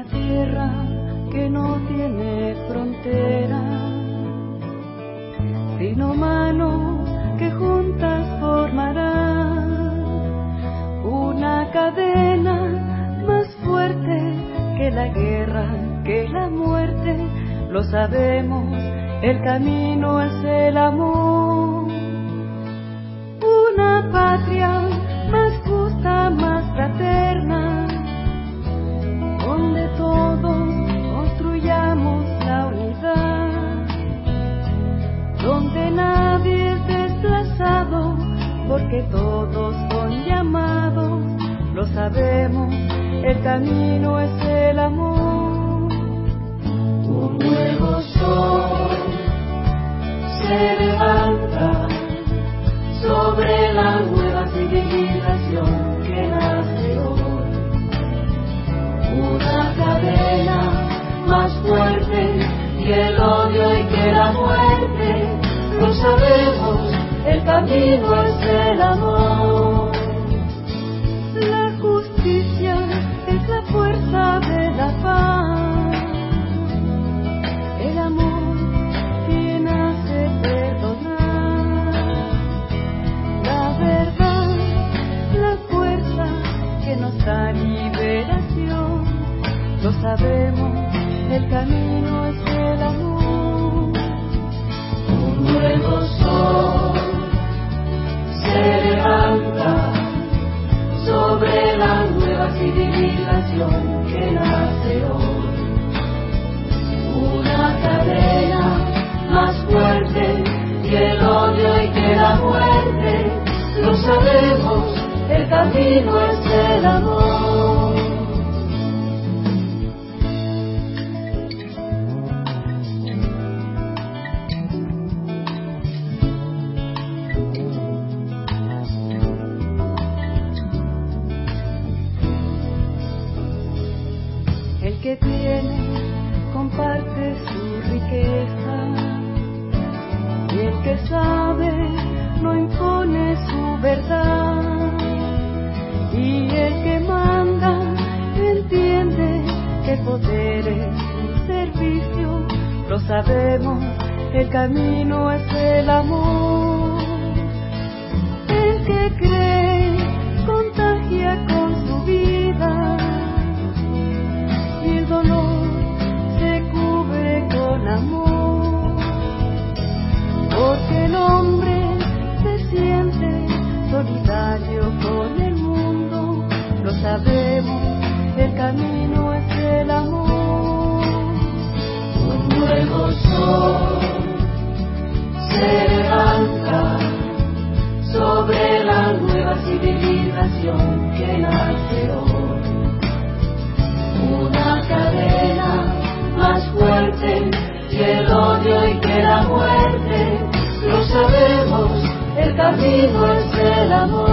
tierra que no tiene frontera, sino manos que juntas formarán una cadena más fuerte que la guerra, que la muerte. Lo sabemos, el camino es el amor. Una patria más justa, más fraterna, donde todos construyamos la unidad, donde nadie es desplazado, porque todos son llamados. Lo sabemos, el camino es el amor. Un nuevo sol se levanta sobre la nueva civilización que nace hoy. Una cadena más fuerte que el odio y que la muerte. Lo sabemos, el camino es el amor. La justicia es la fuerza de la paz. El amor quien hace perdonar. La verdad, la fuerza que nos da liberación. Lo sabemos, el camino es el amor. Un nuevo sol se levanta sobre la nueva civilización que nace hoy. Una cadena más fuerte que el odio y que la muerte. Lo sabemos, el camino es el amor. El que tiene comparte su riqueza, y el que sabe no impone su verdad, y el que manda entiende que poder es un servicio. Lo sabemos, el camino es el amor. El que cree contagia con su vida, y el dolor se cubre con amor, porque el hombre se siente solidario con el mundo. Lo sabemos, el camino es el amor. Un nuevo sol se levanta sobre la nueva civilización que nace hoy. Una cadena más fuerte que el odio y que la muerte. Lo sabemos, el camino es el amor.